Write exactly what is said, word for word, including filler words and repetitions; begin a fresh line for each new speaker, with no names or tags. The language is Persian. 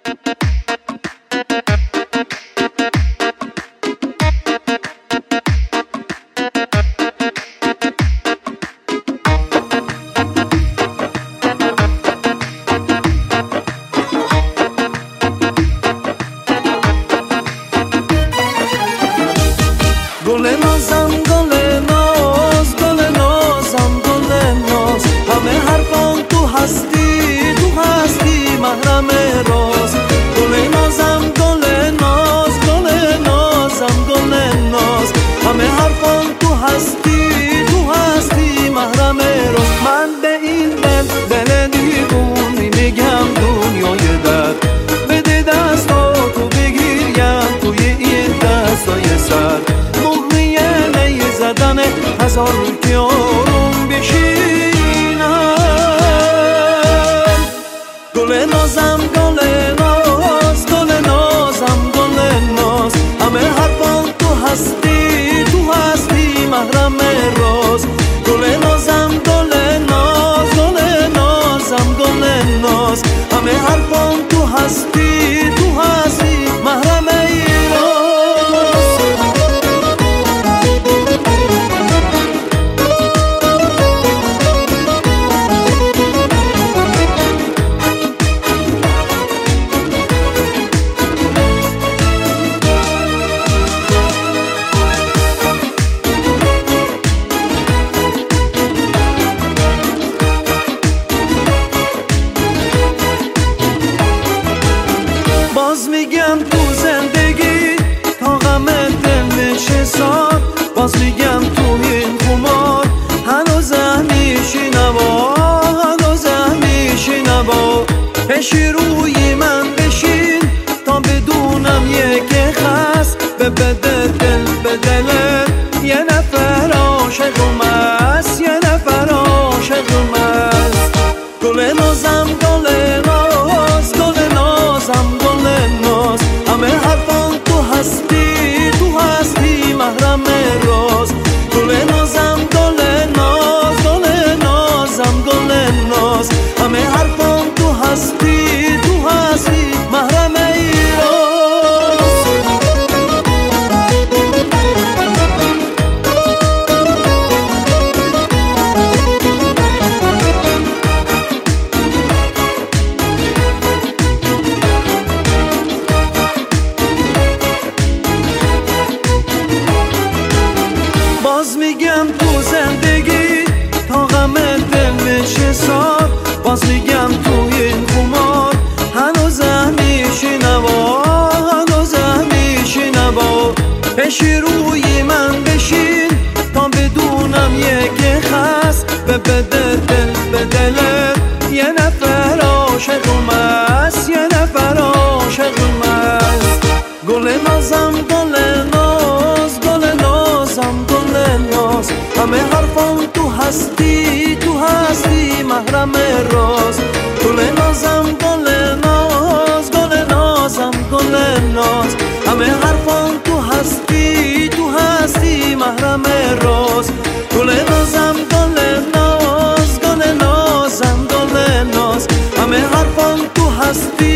گل نازم گل ناز گل نازم گل ناز همه حرفان تو هستی تو هستی محرم راز گل نازم گل ناز گل نازم گل ناز همه حرفان تو هستی تو هستی محرم راز من به این دل دل دیوونی میگم دنیای درد بده دستاتو بگیریم توی این دستای سر زدن هزار که آروم بشینم گل نازم گل ناز گل نازم گل ناز همه حرفان تو هستی تو هستی محرم راز گل نازم گل ناز گل نازم گل ناز همه حرفان تو هستی تو هستی محرم باز میگم تو زندگی تا غم دل میشه سار باز میگم تو این خمار هنوزم میشینم هنوزم میشینم پیشی روی من بشین تا بدونم یک خست به بده دل به دلت یه نفر عاشقم است یه نفر عاشقم است گل نازم گل ناز گل نازم گل ناز همه حرفان تو هستی تو هستی محرم راز گل نازم گل ناز گل نازم گل ناز همه حرفان تو هستی تو هستی محرم باز میگم تو زندگی تا غم دل میشه سار باز میگم تو این خمار هنوزم میشینم هنوزم میشینم پیشی روی من بشین تا بدونم یک خست به بده دل به دلت یه نفر عاشقم است یه نفر عاشقم است گل نازم گل ناز گل نازم گل ناز همه حرفان تو هستی تو هستی محرم راز گل نازم گل ناز گل نازم گل ناز همه حرفان تو هستی تو هستی محرم راز گل نازم گل ناز گل نازم گل ناز همه حرفان تو هستی